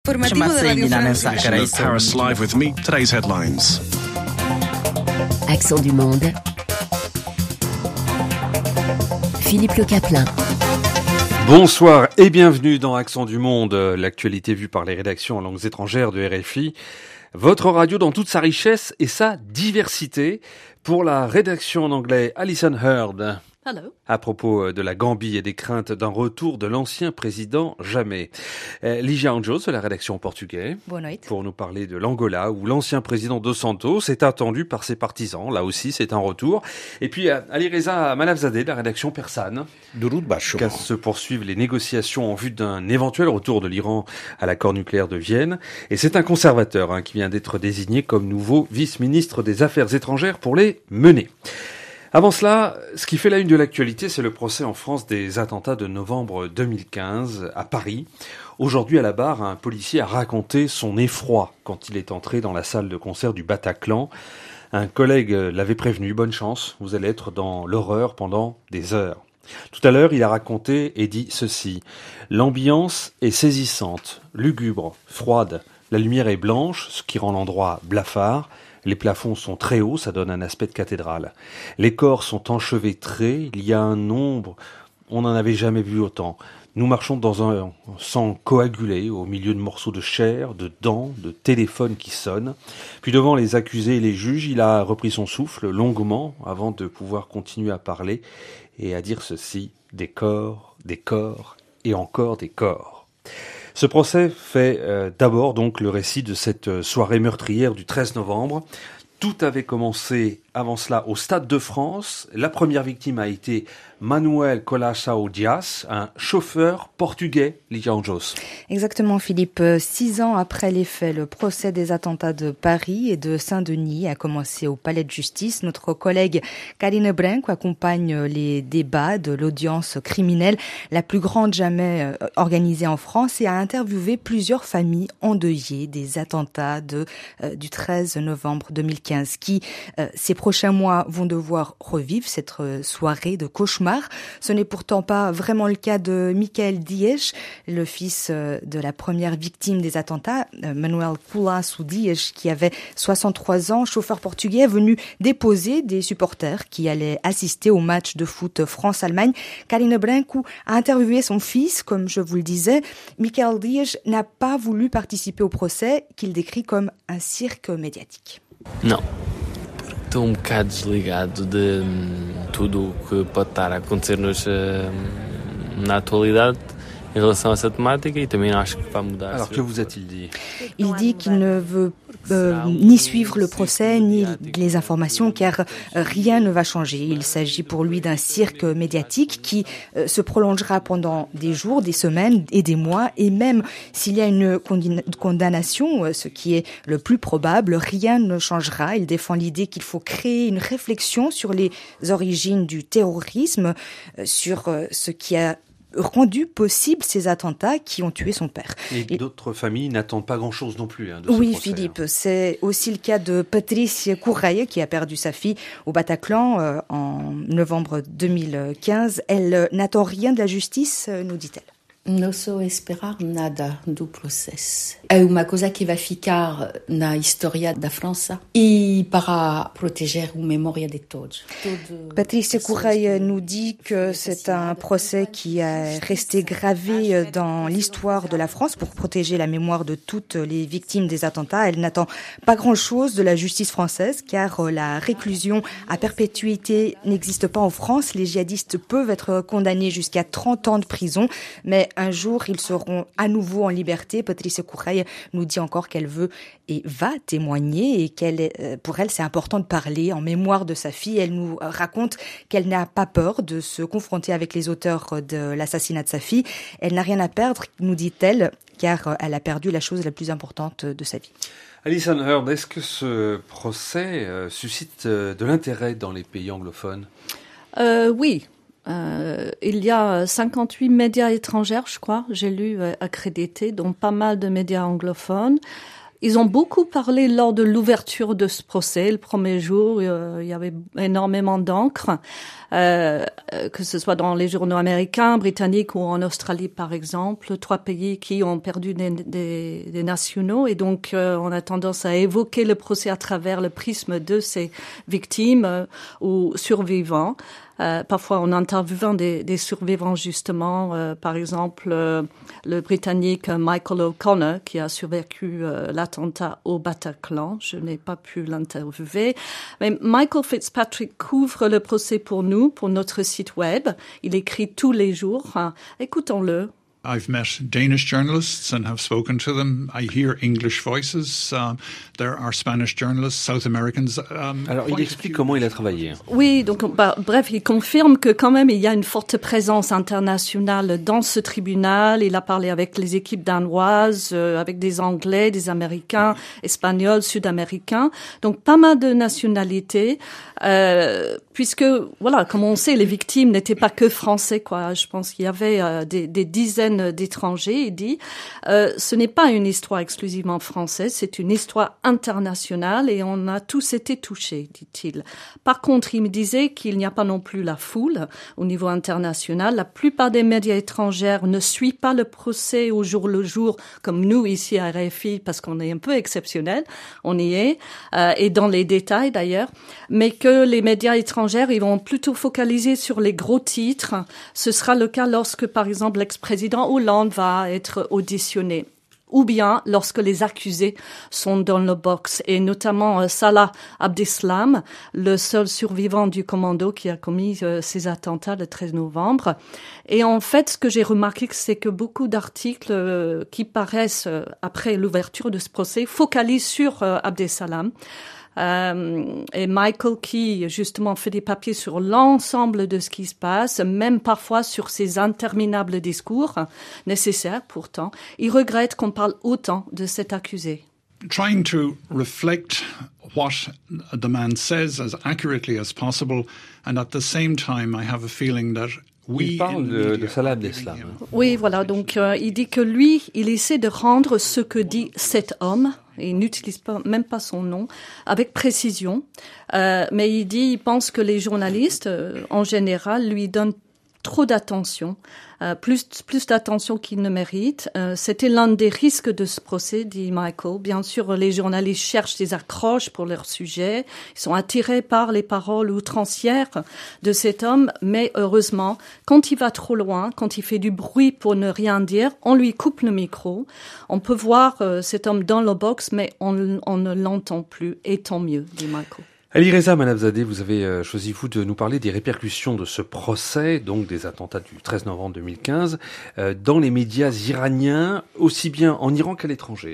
Informativo de Radio France. Edition of Paris Live with me. Today's headlines. Accent du monde. Philippe Le Caplin. Bonsoir et bienvenue dans Accent du monde, l'actualité vue par les rédactions en langues étrangères de RFI. Votre radio dans toute sa richesse et sa diversité. Pour la rédaction en anglais, Alison Heard. Hello. À propos de la Gambie et des craintes d'un retour de l'ancien président Jammeh. Ligia Anjos de la rédaction en portugais. Boa noite. Pour nous parler de l'Angola où l'ancien président Dos Santos est attendu par ses partisans. Là aussi, c'est un retour. Et puis Ali Reza Manafzadeh de la rédaction persane. Qu'à se poursuivent les négociations en vue d'un éventuel retour de l'Iran à l'accord nucléaire de Vienne. Et c'est un conservateur qui vient d'être désigné comme nouveau vice-ministre des Affaires étrangères pour les mener. Avant cela, ce qui fait la une de l'actualité, c'est le procès en France des attentats de novembre 2015 à Paris. Aujourd'hui, à la barre, un policier a raconté son effroi quand il est entré dans la salle de concert du Bataclan. Un collègue l'avait prévenu, bonne chance, vous allez être dans l'horreur pendant des heures. Tout à l'heure, il a raconté et dit ceci. L'ambiance est saisissante, lugubre, froide. La lumière est blanche, ce qui rend l'endroit blafard. Les plafonds sont très hauts, ça donne un aspect de cathédrale. Les corps sont enchevêtrés, il y a un nombre, on n'en avait jamais vu autant. Nous marchons dans un sang coagulé, au milieu de morceaux de chair, de dents, de téléphones qui sonnent. Puis devant les accusés et les juges, il a repris son souffle longuement avant de pouvoir continuer à parler et à dire ceci, des corps et encore des corps. Ce procès fait d'abord donc le récit de cette soirée meurtrière du 13 novembre. Tout avait commencé avant cela au Stade de France. La première victime a été Manuel Colasao Dias, un chauffeur portugais, Ligia Anjos. Exactement, Philippe. 6 ans après les faits, le procès des attentats de Paris et de Saint-Denis a commencé au palais de justice. Notre collègue Karine Branco accompagne les débats de l'audience criminelle, la plus grande jamais organisée en France, et a interviewé plusieurs familles endeuillées des attentats du 13 novembre 2015 qui, ces prochains mois, vont devoir revivre cette soirée de cauchemar. Ce n'est pourtant pas vraiment le cas de Michael Dias, le fils de la première victime des attentats, Manuel Colasao Dias, qui avait 63 ans, chauffeur portugais, venu déposer des supporters qui allaient assister au match de foot France-Allemagne. Karine Branco a interviewé son fils, comme je vous le disais. Michael Dias n'a pas voulu participer au procès, qu'il décrit comme un cirque médiatique. Non. Estou bocado desligado de tudo o que pode estar a acontecer-nos na atualidade em relação a essa temática e também acho que vai mudar. Alors, que vous a-t-il dit ? Il dit qu'il ne veut ni suivre le procès, ni les informations, car rien ne va changer. Il s'agit pour lui d'un cirque médiatique qui se prolongera pendant des jours, des semaines et des mois. Et même s'il y a une condamnation, ce qui est le plus probable, rien ne changera. Il défend l'idée qu'il faut créer une réflexion sur les origines du terrorisme, sur ce qui a rendu possible ces attentats qui ont tué son père. Et d'autres familles n'attendent pas grand-chose non plus de ce Oui, procès. Philippe, c'est aussi le cas de Patricia Correia qui a perdu sa fille au Bataclan en novembre 2015. Elle n'attend rien de la justice, nous dit-elle. Não sou esperar nada do processo. É uma coisa que vai ficar na história da França e para proteger a memória de todos. Patricia Correia nous dit que c'est un procès qui est resté gravé dans l'histoire de la France pour protéger la mémoire de toutes les victimes des attentats. Elle n'attend pas grand-chose de la justice française car la réclusion à perpétuité n'existe pas en France. Les djihadistes peuvent être condamnés jusqu'à 30 ans de prison, mais un jour, ils seront à nouveau en liberté. Patricia Correia nous dit encore qu'elle veut et va témoigner et pour elle, c'est important de parler en mémoire de sa fille. Elle nous raconte qu'elle n'a pas peur de se confronter avec les auteurs de l'assassinat de sa fille. Elle n'a rien à perdre, nous dit-elle, car elle a perdu la chose la plus importante de sa vie. Alison Heard, est-ce que ce procès suscite de l'intérêt dans les pays anglophones ? Oui. Il y a 58 médias étrangers, je crois, j'ai lu, accrédités, dont pas mal de médias anglophones. Ils ont beaucoup parlé lors de l'ouverture de ce procès. Le premier jour, il y avait énormément d'encre, que ce soit dans les journaux américains, britanniques ou en Australie, par exemple, 3 pays qui ont perdu des nationaux. Et donc, on a tendance à évoquer le procès à travers le prisme de ces victimes ou survivants. Parfois en interviewant des survivants justement, par exemple le Britannique Michael O'Connor qui a survécu l'attentat au Bataclan. Je n'ai pas pu l'interviewer, mais Michael Fitzpatrick couvre le procès pour nous, pour notre site web. Il écrit tous les jours. Écoutons-le. I've met Danish journalists and have spoken to them. I hear English voices. There are Spanish journalists, South Americans. Alors, il explique comment il a travaillé. Oui, donc bref, il confirme que quand même il y a une forte présence internationale dans ce tribunal. Il a parlé avec les équipes danoises, avec des Anglais, des Américains, Espagnols, Sud-Américains. Donc pas mal de nationalités, puisque voilà, comme on sait, les victimes n'étaient pas que français, quoi. Je pense qu'il y avait des dizaines d'étrangers. Il dit, ce n'est pas une histoire exclusivement française, c'est une histoire internationale et on a tous été touchés, dit-il. Par contre, il me disait qu'il n'y a pas non plus la foule au niveau international. La plupart des médias étrangers ne suivent pas le procès au jour le jour, comme nous ici à RFI, parce qu'on est un peu exceptionnel, on y est, et dans les détails d'ailleurs, mais que les médias étrangers, ils vont plutôt focaliser sur les gros titres. Ce sera le cas lorsque, par exemple, l'ex-président Hollande va être auditionné, ou bien lorsque les accusés sont dans le box, et notamment Salah Abdeslam, le seul survivant du commando qui a commis ces attentats le 13 novembre. Et en fait, ce que j'ai remarqué, c'est que beaucoup d'articles qui paraissent après l'ouverture de ce procès focalisent sur Abdeslam. Et Michael, qui justement fait des papiers sur l'ensemble de ce qui se passe, même parfois sur ces interminables discours, nécessaires pourtant, il regrette qu'on parle autant de cet accusé. Trying to reflect what the man says as accurately as possible, and at the same time I have a feeling that il parle de Salah Abdeslam. Oui, voilà. Donc, il dit que lui, il essaie de rendre ce que dit cet homme, il n'utilise même pas son nom, avec précision. Mais il pense que les journalistes, en général, lui donnent trop d'attention, plus d'attention qu'il ne mérite. C'était l'un des risques de ce procès, dit Michael. Bien sûr, les journalistes cherchent des accroches pour leur sujet. Ils sont attirés par les paroles outrancières de cet homme. Mais heureusement, quand il va trop loin, quand il fait du bruit pour ne rien dire, on lui coupe le micro. On peut voir cet homme dans le box, mais on ne l'entend plus. Et tant mieux, dit Michael. Alireza Manafzadeh, vous avez choisi, vous, de nous parler des répercussions de ce procès, donc des attentats du 13 novembre 2015, dans les médias iraniens, aussi bien en Iran qu'à l'étranger.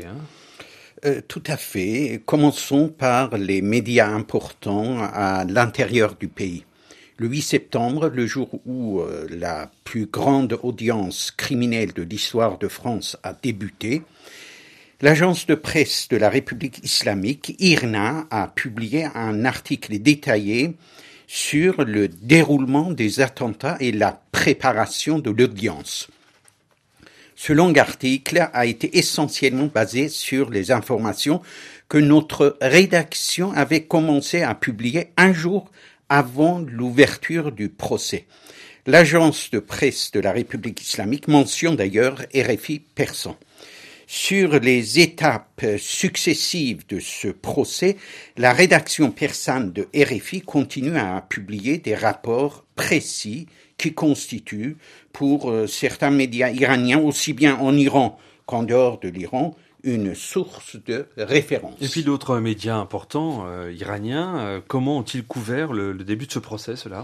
Tout à fait. Commençons par les médias importants à l'intérieur du pays. Le 8 septembre, le jour où la plus grande audience criminelle de l'histoire de France a débuté, l'agence de presse de la République islamique, IRNA, a publié un article détaillé sur le déroulement des attentats et la préparation de l'audience. Ce long article a été essentiellement basé sur les informations que notre rédaction avait commencé à publier un jour avant l'ouverture du procès. L'agence de presse de la République islamique mentionne d'ailleurs RFI Persan. Sur les étapes successives de ce procès, la rédaction persane de RFI continue à publier des rapports précis qui constituent, pour certains médias iraniens, aussi bien en Iran qu'en dehors de l'Iran, une source de référence. Et puis d'autres médias importants iraniens, comment ont-ils couvert le début de ce procès, cela ?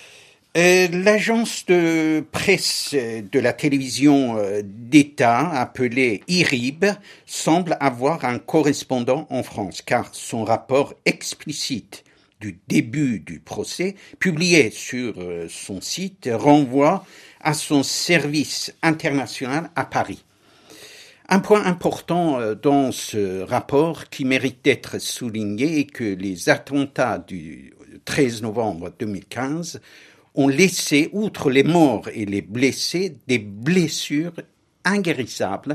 L'agence de presse de la télévision d'État, appelée IRIB, semble avoir un correspondant en France, car son rapport explicite du début du procès, publié sur son site, renvoie à son service international à Paris. Un point important dans ce rapport qui mérite d'être souligné est que les attentats du 13 novembre 2015 ont laissé, outre les morts et les blessés, des blessures inguérissables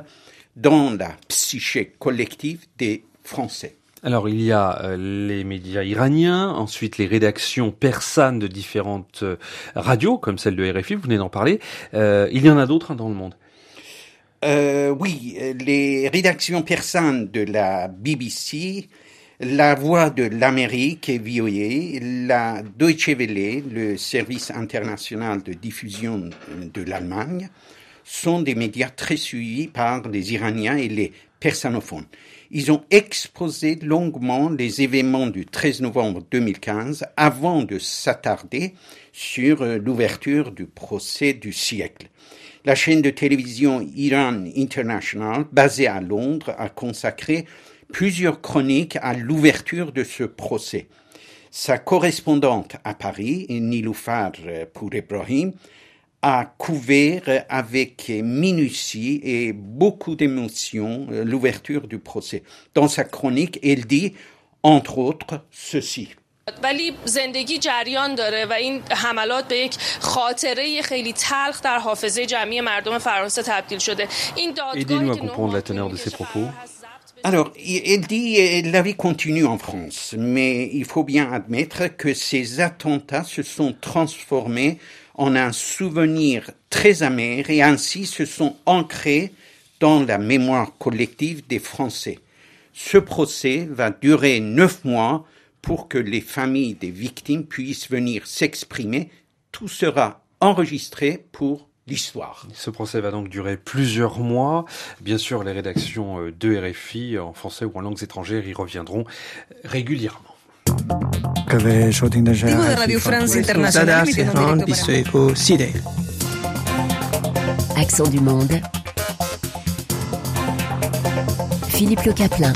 dans la psyché collective des Français. Alors, il y a les médias iraniens, ensuite les rédactions persanes de différentes radios, comme celle de RFI, vous venez d'en parler. Il y en a d'autres dans le monde. Oui, les rédactions persanes de la BBC, la Voix de l'Amérique et VOA, la Deutsche Welle, le service international de diffusion de l'Allemagne, sont des médias très suivis par les Iraniens et les persanophones. Ils ont exposé longuement les événements du 13 novembre 2015 avant de s'attarder sur l'ouverture du procès du siècle. La chaîne de télévision Iran International, basée à Londres, a consacré plusieurs chroniques à l'ouverture de ce procès. Sa correspondante à Paris, Niloufar Pour-Ebrahim, a couvert avec minutie et beaucoup d'émotion l'ouverture du procès. Dans sa chronique, elle dit, entre autres, ceci. ولی زندگی جریان داره و این حملات به یک خاطره خیلی تلخ در حافظه جمعی مردم فرانسه تبدیل شده. این Aidez-nous à comprendre la teneur de ces propos. Alors, elle dit la vie continue en France, mais il faut bien admettre que ces attentats se sont transformés en un souvenir très amer et ainsi se sont ancrés dans la mémoire collective des Français. Ce procès va durer 9 mois pour que les familles des victimes puissent venir s'exprimer. Tout sera enregistré pour l'histoire. Ce procès va donc durer plusieurs mois. Bien sûr, les rédactions de RFI en français ou en langues étrangères y reviendront régulièrement. Radio France Internationale Accent du monde. Philippe Le Caplin.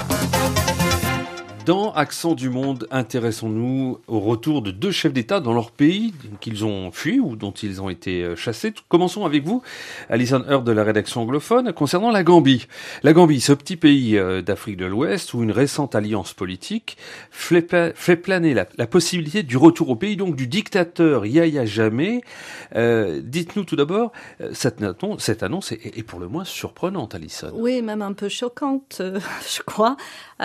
Dans Accent du monde, intéressons-nous au retour de 2 chefs d'État dans leur pays qu'ils ont fui ou dont ils ont été chassés. Commençons avec vous, Alison Heard de la rédaction anglophone, concernant la Gambie. La Gambie, ce petit pays d'Afrique de l'Ouest où une récente alliance politique fait planer la possibilité du retour au pays donc du dictateur Yahya Jammeh. Dites-nous tout d'abord, cette annonce est pour le moins surprenante, Alison. Oui, même un peu choquante, je crois.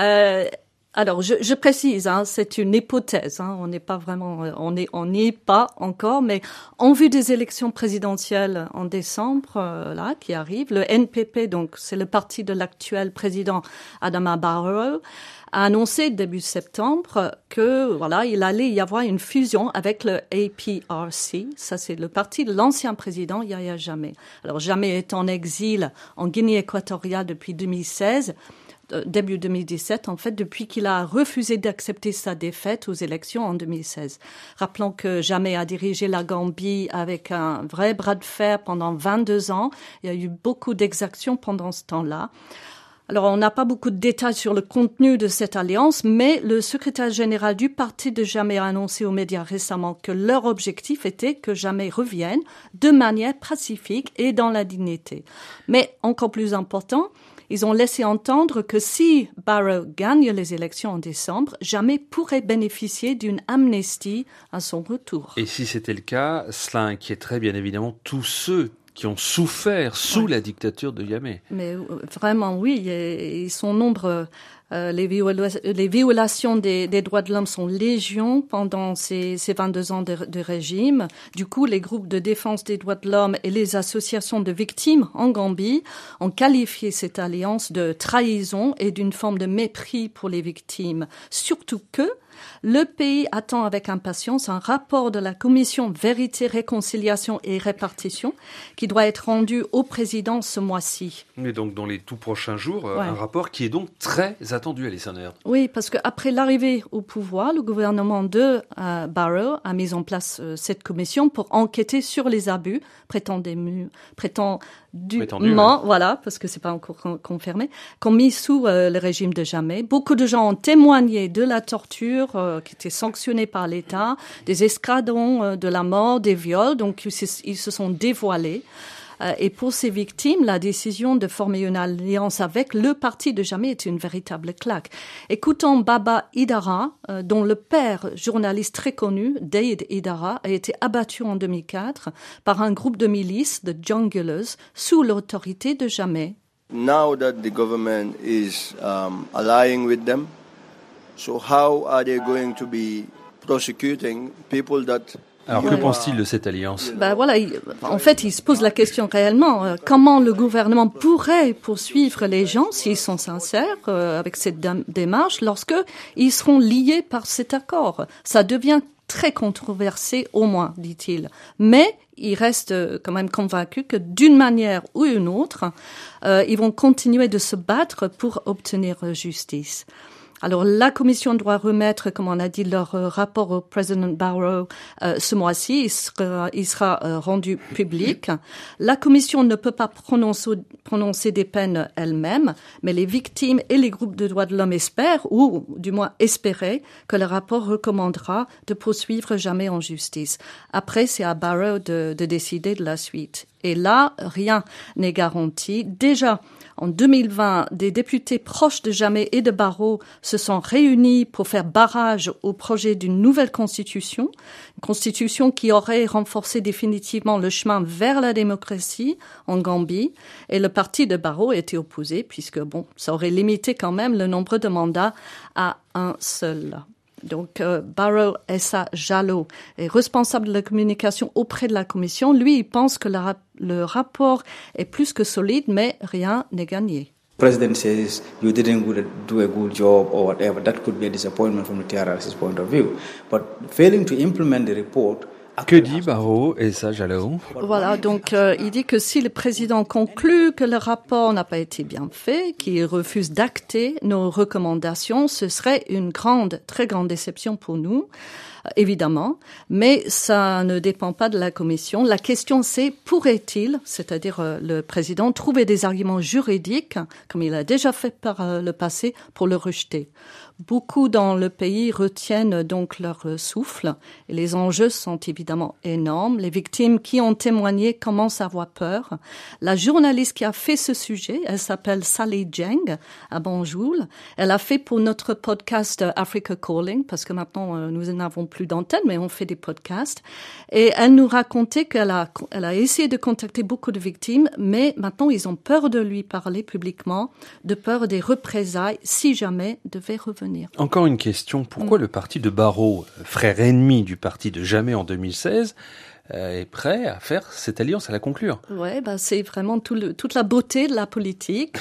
Alors, je précise, c'est une hypothèse, on n'est pas vraiment, on n'y est pas encore, mais en vue des élections présidentielles en décembre, qui arrivent, le NPP, donc c'est le parti de l'actuel président Adama Barrow, a annoncé début septembre que il allait y avoir une fusion avec le APRC, ça c'est le parti de l'ancien président Yahya Jammeh. Alors Jammeh est en exil en Guinée équatoriale depuis 2016. Début 2017, en fait, depuis qu'il a refusé d'accepter sa défaite aux élections en 2016. Rappelons que Jammeh a dirigé la Gambie avec un vrai bras de fer pendant 22 ans. Il y a eu beaucoup d'exactions pendant ce temps-là. Alors, on n'a pas beaucoup de détails sur le contenu de cette alliance, mais le secrétaire général du parti de Jammeh a annoncé aux médias récemment que leur objectif était que Jammeh revienne de manière pacifique et dans la dignité. Mais encore plus important, ils ont laissé entendre que si Barrow gagne les élections en décembre, Jammeh pourrait bénéficier d'une amnistie à son retour. Et si c'était le cas, cela inquiéterait bien évidemment tous ceux qui ont souffert sous la dictature de Jammeh. Mais vraiment, oui, ils sont nombreux. Les violations des droits de l'homme sont légion pendant ces 22 ans de régime. Du coup, les groupes de défense des droits de l'homme et les associations de victimes en Gambie ont qualifié cette alliance de trahison et d'une forme de mépris pour les victimes. Surtout que le pays attend avec impatience un rapport de la Commission Vérité, Réconciliation et Répartition qui doit être rendu au président ce mois-ci. Et donc dans les tout prochains jours, un rapport qui est donc très attendu, Alison Heard. Oui, parce qu'après l'arrivée au pouvoir, le gouvernement de Barrow a mis en place cette commission pour enquêter sur les abus prétendument, parce que c'est pas encore confirmé, commis sous le régime de Jammeh. Beaucoup de gens ont témoigné de la torture qui était sanctionnée par l'État, des escadrons de la mort, des viols, donc ils se sont dévoilés. Et pour ces victimes, la décision de former une alliance avec le parti de Jammeh est une véritable claque. Écoutons Baba Idara, dont le père, journaliste très connu, Dade Idara, a été abattu en 2004 par un groupe de milices, de Junglers, sous l'autorité de Jammeh. Now that the government is allying with them, so how are they going to be prosecuting people that... Alors, que pense-t-il de cette alliance? Voilà, en fait, il se pose la question réellement. Comment le gouvernement pourrait poursuivre les gens, s'ils sont sincères, avec cette démarche, lorsque ils seront liés par cet accord? Ça devient très controversé, au moins, dit-il. Mais il reste quand même convaincu que d'une manière ou une autre, ils vont continuer de se battre pour obtenir justice. Alors, la Commission doit remettre, comme on a dit, leur rapport au président Barrow ce mois-ci. Il sera rendu public. La Commission ne peut pas prononcer des peines elle-même, mais les victimes et les groupes de droits de l'homme espèrent, ou du moins espéraient, que le rapport recommandera de poursuivre jamais en justice. Après, c'est à Barrow de décider de la suite. Et là, rien n'est garanti. Déjà, en 2020, des députés proches de Jammeh et de Barrow se sont réunis pour faire barrage au projet d'une nouvelle constitution, une constitution qui aurait renforcé définitivement le chemin vers la démocratie en Gambie. Et le parti de Barrow était opposé puisque, ça aurait limité quand même le nombre de mandats à un seul. Donc, Barrow Essa Jallow est responsable de la communication auprès de la Commission. Lui, il pense que le rapport est plus que solide, mais rien n'est gagné. The president says you didn't do a good job or whatever. That could be a disappointment from the TRRC's point of view. But failing to implement the report. Que dit Barrow Essa Jallow? Voilà, donc il dit que si le président conclut que le rapport n'a pas été bien fait, qu'il refuse d'acter nos recommandations, ce serait une très grande déception pour nous, évidemment, mais ça ne dépend pas de la Commission. La question c'est, pourrait-il, c'est-à-dire le président, trouver des arguments juridiques, comme il a déjà fait par le passé, pour le rejeter? Beaucoup dans le pays retiennent donc leur souffle et les enjeux sont évidemment énormes. Les victimes qui ont témoigné commencent à avoir peur. La journaliste qui a fait ce sujet, elle s'appelle Sally Jeng à Banjul. Elle a fait pour notre podcast Africa Calling, parce que maintenant nous n'avons plus d'antenne, mais on fait des podcasts. Et elle nous racontait qu'elle a essayé de contacter beaucoup de victimes, mais maintenant ils ont peur de lui parler publiquement, de peur des représailles si jamais devait revenir. Encore une question. Pourquoi le parti de Barrow, frère ennemi du parti de Jammeh en 2016, est prêt à faire cette alliance, à la conclure? Ouais, c'est vraiment toute la beauté de la politique.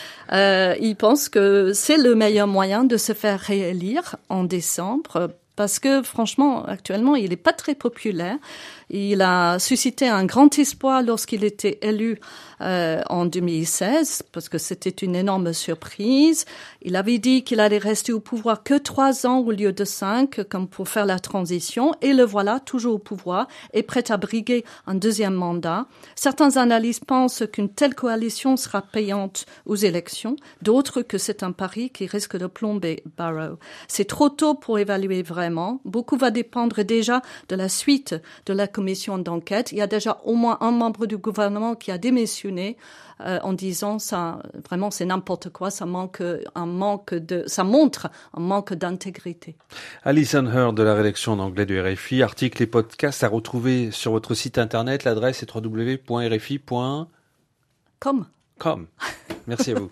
Il pense que c'est le meilleur moyen de se faire réélire en décembre. Parce que, franchement, actuellement, il n'est pas très populaire. Il a suscité un grand espoir lorsqu'il était élu en 2016, parce que c'était une énorme surprise. Il avait dit qu'il allait rester au pouvoir que 3 ans au lieu de 5, comme pour faire la transition. Et le voilà, toujours au pouvoir, et prêt à briguer un deuxième mandat. Certains analystes pensent qu'une telle coalition sera payante aux élections. D'autres que c'est un pari qui risque de plomber Barrow. C'est trop tôt pour évaluer vraiment. Beaucoup va dépendre déjà de la suite de la commission d'enquête. Il y a déjà au moins un membre du gouvernement qui a démissionné en disant ça, vraiment c'est n'importe quoi, ça montre un manque d'intégrité. Alison Hurd de la rédaction en anglais de RFI, articles et podcasts à retrouver sur votre site internet, l'adresse est www.rfi.com. Merci à vous.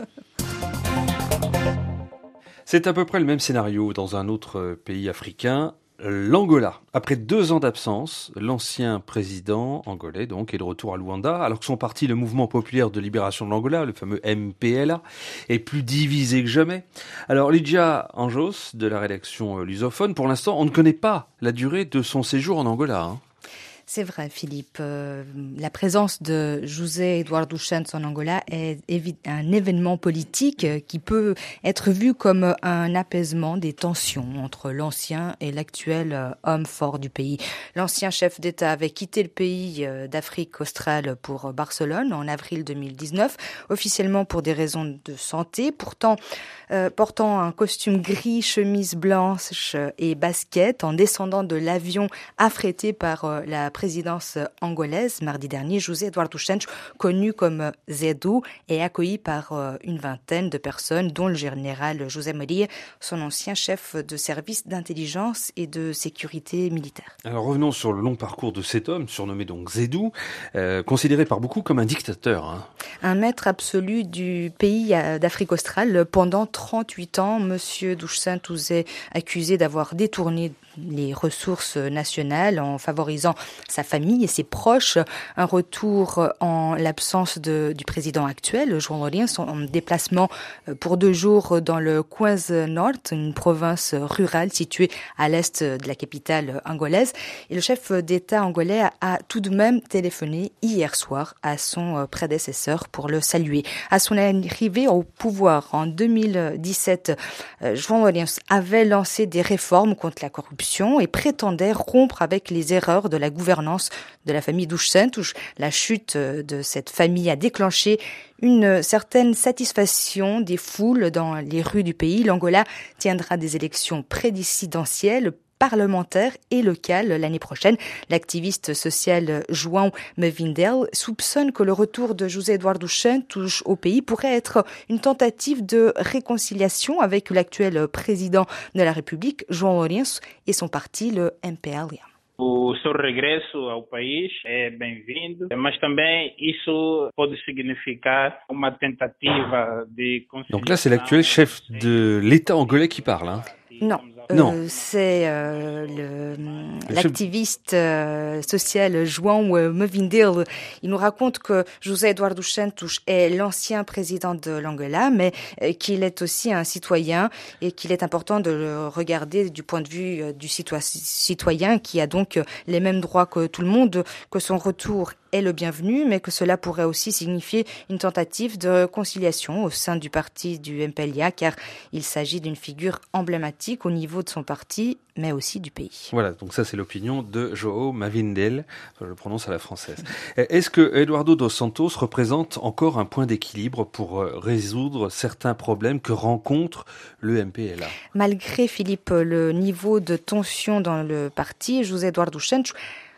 C'est à peu près le même scénario dans un autre pays africain, l'Angola. Après 2 ans d'absence, l'ancien président angolais donc est de retour à Luanda, alors que son parti, le Mouvement populaire de libération de l'Angola, le fameux MPLA, est plus divisé que jamais. Alors Lydia Anjos de la rédaction lusophone, pour l'instant, on ne connaît pas la durée de son séjour en Angola. C'est vrai, Philippe. La présence de José Eduardo Santos en Angola est un événement politique qui peut être vu comme un apaisement des tensions entre l'ancien et l'actuel homme fort du pays. L'ancien chef d'État avait quitté le pays d'Afrique australe pour Barcelone en avril 2019, officiellement pour des raisons de santé. Pourtant, portant un costume gris, chemise blanche et basket, en descendant de l'avion affrété par la présidence angolaise. Mardi dernier, José Eduardo Santos, connu comme Zedou, est accueilli par une vingtaine de personnes, dont le général José Maria, son ancien chef de service d'intelligence et de sécurité militaire. Alors revenons sur le long parcours de cet homme, surnommé donc Zedou, considéré par beaucoup comme un dictateur. Hein. Un maître absolu du pays d'Afrique australe. Pendant 38 ans, Monsieur dos Santos est accusé d'avoir détourné les ressources nationales en favorisant sa famille et ses proches. Un retour en l'absence du président actuel, João Lourenço, en déplacement pour 2 jours dans le KwaZulu-Natal, une province rurale située à l'est de la capitale angolaise. Et le chef d'État angolais a tout de même téléphoné hier soir à son prédécesseur pour le saluer. À son arrivée au pouvoir en 2017, João Lourenço avait lancé des réformes contre la corruption et prétendait rompre avec les erreurs de la gouvernance de la famille dos Santos. La chute de cette famille a déclenché une certaine satisfaction des foules dans les rues du pays. L'Angola tiendra des élections présidentielles, parlementaire et locale l'année prochaine. L'activiste social João Mavindel soupçonne que le retour de José Eduardo Santos au pays pourrait être une tentative de réconciliation avec l'actuel président de la République, João Lourenço, et son parti, le MPLA. O seu regresso ao país é bem-vindo, mas também isso pode significar uma tentativa de conciliação. Donc là, c'est l'actuel chef de l'État angolais qui parle. Hein. Non. C'est l'activiste social João Mavindel. Il nous raconte que José Eduardo Santos est l'ancien président de l'Angola, mais qu'il est aussi un citoyen et qu'il est important de le regarder du point de vue du citoyen qui a donc les mêmes droits que tout le monde, que son retour est le bienvenu, mais que cela pourrait aussi signifier une tentative de conciliation au sein du parti du MPLA, car il s'agit d'une figure emblématique au niveau de son parti, mais aussi du pays. Voilà, donc ça c'est l'opinion de João Mavindel, je le prononce à la française. Est-ce que Eduardo dos Santos représente encore un point d'équilibre pour résoudre certains problèmes que rencontre le MPLA? Malgré, Philippe, le niveau de tension dans le parti, José Eduardo Santos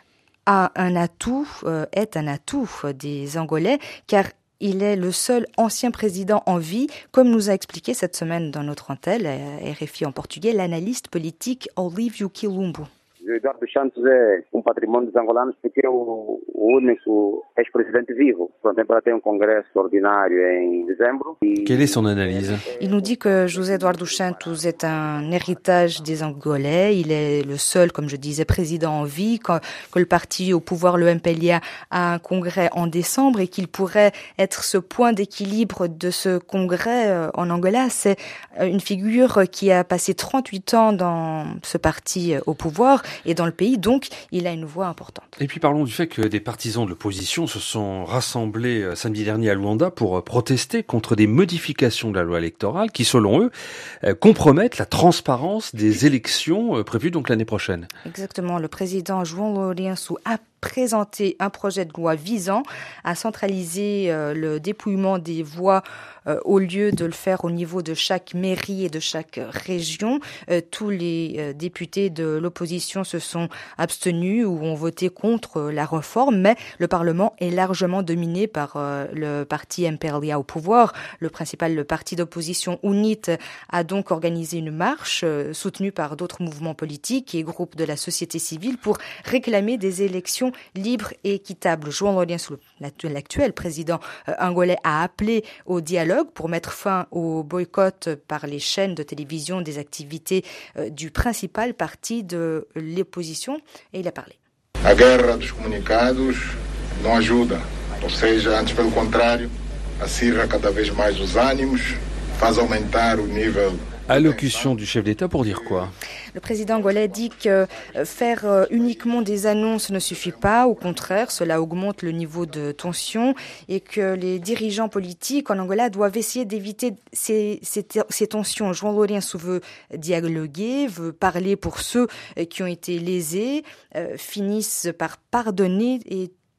est un atout des Angolais, car il est le seul ancien président en vie, comme nous a expliqué cette semaine dans notre antenne, RFI en portugais, l'analyste politique Olívio Quilombo. Eduardo Santos é patrimônio dos angolanos porque é o único ex-presidente vivo. Ela tem congresso ordinário em dezembro. Quelle est son analyse? Il nous dit que José Eduardo Santos est un héritage des Angolais. Il est le seul, comme je disais, président en vie. Que le parti au pouvoir, le MPLA, a un congrès en décembre et qu'il pourrait être ce point d'équilibre de ce congrès en Angola. C'est une figure qui a passé 38 ans dans ce parti au pouvoir et dans le pays, donc il a une voix importante. Et puis parlons du fait que des partisans de l'opposition se sont rassemblés samedi dernier à Luanda pour protester contre des modifications de la loi électorale qui, selon eux, compromettent la transparence des élections prévues donc l'année prochaine. Exactement, le président João Lourenço a présenté un projet de loi visant à centraliser le dépouillement des voix au lieu de le faire au niveau de chaque mairie et de chaque région. Tous les députés de l'opposition se sont abstenus ou ont voté contre la réforme, mais le Parlement est largement dominé par le parti MPLA au pouvoir. Le parti d'opposition UNIT a donc organisé une marche soutenue par d'autres mouvements politiques et groupes de la société civile pour réclamer des élections libres et équitables. João Lourenço, l'actuel président angolais, a appelé au dialogue pour mettre fin au boycott par les chaînes de télévision des activités du principal parti de l'opposition, et il a parlé. A guerra dos comunicados não ajuda, ou seja, antes pelo contrário, acirra cada vez mais os ânimos, faz aumentar o nível. Allocution du chef d'État pour dire quoi? Le président angolais dit que faire uniquement des annonces ne suffit pas. Au contraire, cela augmente le niveau de tension et que les dirigeants politiques en Angola doivent essayer d'éviter ces tensions. João Lourenço veut dialoguer, veut parler pour ceux qui ont été lésés, finissent par pardonner et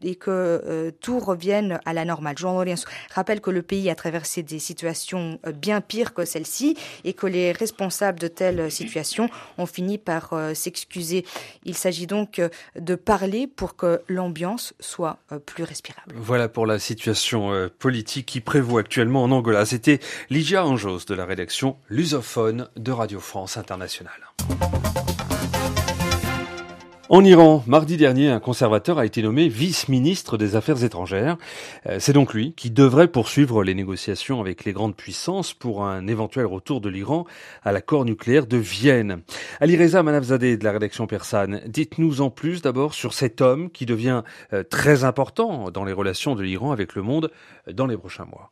tout revienne à la normale. João Lourenço rappelle que le pays a traversé des situations bien pires que celle-ci et que les responsables de telles situations ont fini par s'excuser. Il s'agit donc de parler pour que l'ambiance soit plus respirable. Voilà pour la situation politique qui prévaut actuellement en Angola. C'était Ligia Anjos de la rédaction lusophone de Radio France Internationale. En Iran, mardi dernier, un conservateur a été nommé vice-ministre des Affaires étrangères. C'est donc lui qui devrait poursuivre les négociations avec les grandes puissances pour un éventuel retour de l'Iran à l'accord nucléaire de Vienne. Alireza Manafzadeh de la rédaction persane, dites-nous en plus d'abord sur cet homme qui devient très important dans les relations de l'Iran avec le monde dans les prochains mois.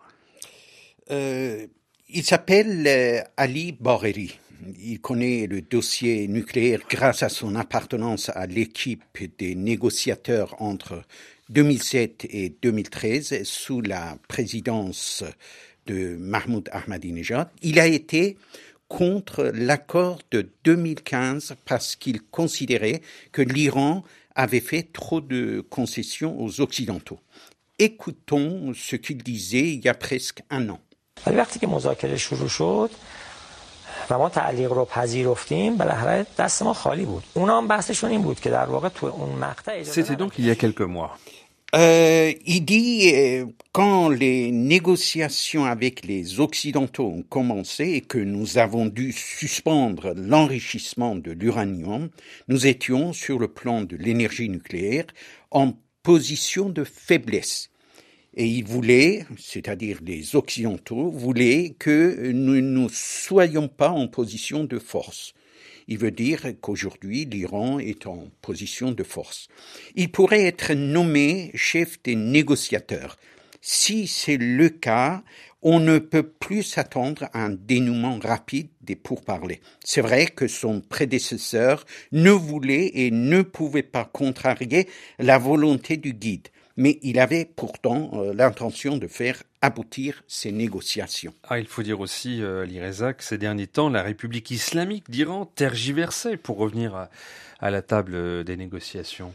Il s'appelle Ali Bagheri. Il connaît le dossier nucléaire grâce à son appartenance à l'équipe des négociateurs entre 2007 et 2013 sous la présidence de Mahmoud Ahmadinejad. Il a été contre l'accord de 2015 parce qu'il considérait que l'Iran avait fait trop de concessions aux Occidentaux. Écoutons ce qu'il disait il y a presque un an. و ما تعلیق رو پذیرفتیم بالاخره دست ما خالی بود. اونا هم بحثشون این بود که در واقع تو اون مقطع C'était donc il y a quelques mois. Il dit quand les négociations avec les Occidentaux ont commencé et que nous avons dû suspendre l'enrichissement de l'uranium, nous étions sur le plan de l'énergie nucléaire en position de faiblesse. Et ils voulaient, c'est-à-dire les Occidentaux, voulaient que nous ne soyons pas en position de force. Il veut dire qu'aujourd'hui, l'Iran est en position de force. Il pourrait être nommé chef des négociateurs. Si c'est le cas, on ne peut plus s'attendre à un dénouement rapide des pourparlers. C'est vrai que son prédécesseur ne voulait et ne pouvait pas contrarier la volonté du guide. Mais il avait pourtant l'intention de faire aboutir ces négociations. Il faut dire aussi, Alireza, que ces derniers temps, la République islamique d'Iran tergiversait pour revenir à la table des négociations.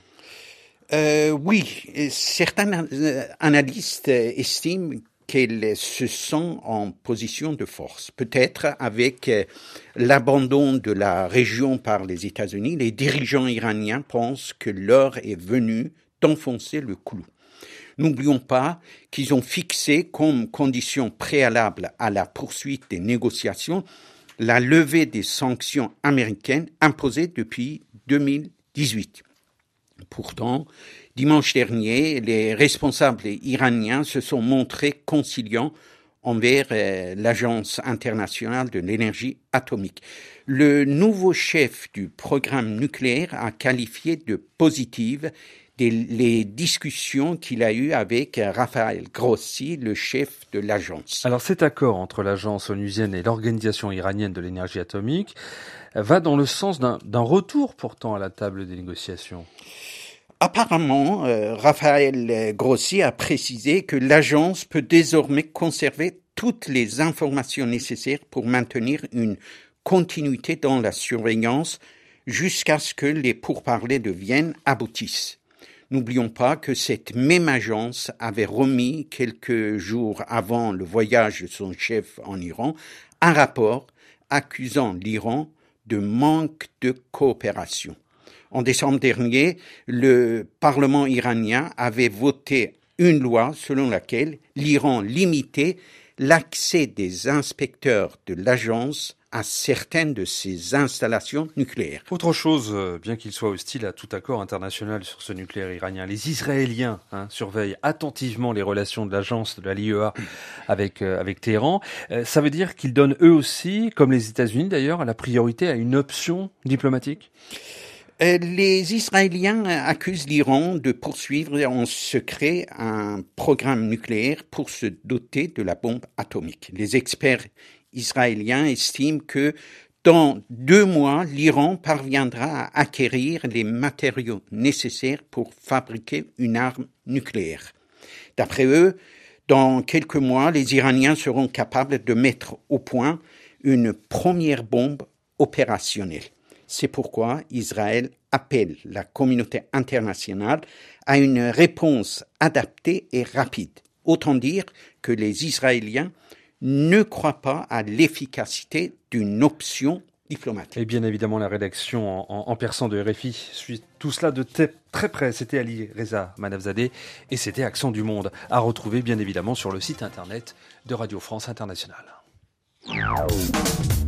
Oui, certains analystes estiment qu'elle se sent en position de force. Peut-être avec l'abandon de la région par les États-Unis, les dirigeants iraniens pensent que l'heure est venue d'enfoncer le clou. N'oublions pas qu'ils ont fixé comme condition préalable à la poursuite des négociations la levée des sanctions américaines imposées depuis 2018. Pourtant, dimanche dernier, les responsables iraniens se sont montrés conciliants envers l'Agence internationale de l'énergie atomique. Le nouveau chef du programme nucléaire a qualifié de positives les discussions qu'il a eues avec Rafael Grossi, le chef de l'agence. Alors cet accord entre l'agence onusienne et l'Organisation iranienne de l'énergie atomique va dans le sens d'un retour pourtant à la table des négociations. Apparemment, Rafael Grossi a précisé que l'agence peut désormais conserver toutes les informations nécessaires pour maintenir une continuité dans la surveillance jusqu'à ce que les pourparlers de Vienne aboutissent. N'oublions pas que cette même agence avait remis quelques jours avant le voyage de son chef en Iran un rapport accusant l'Iran de manque de coopération. En décembre dernier, le Parlement iranien avait voté une loi selon laquelle l'Iran limitait l'accès des inspecteurs de l'agence à certaines de ses installations nucléaires. Autre chose, bien qu'il soit hostile à tout accord international sur ce nucléaire iranien, les Israéliens surveillent attentivement les relations de l'agence de la l'IEA avec Téhéran. Ça veut dire qu'ils donnent eux aussi, comme les États-Unis d'ailleurs, la priorité à une option diplomatique ? Les Israéliens accusent l'Iran de poursuivre en secret un programme nucléaire pour se doter de la bombe atomique. Les experts israéliens estiment que dans 2 mois, l'Iran parviendra à acquérir les matériaux nécessaires pour fabriquer une arme nucléaire. D'après eux, dans quelques mois, les Iraniens seront capables de mettre au point une première bombe opérationnelle. C'est pourquoi Israël appelle la communauté internationale à une réponse adaptée et rapide. Autant dire que les Israéliens ne croient pas à l'efficacité d'une option diplomatique. Et bien évidemment, la rédaction en persan de RFI suit tout cela de très près. C'était Ali Reza Manafzadeh et c'était Accent du Monde, à retrouver bien évidemment sur le site internet de Radio France Internationale.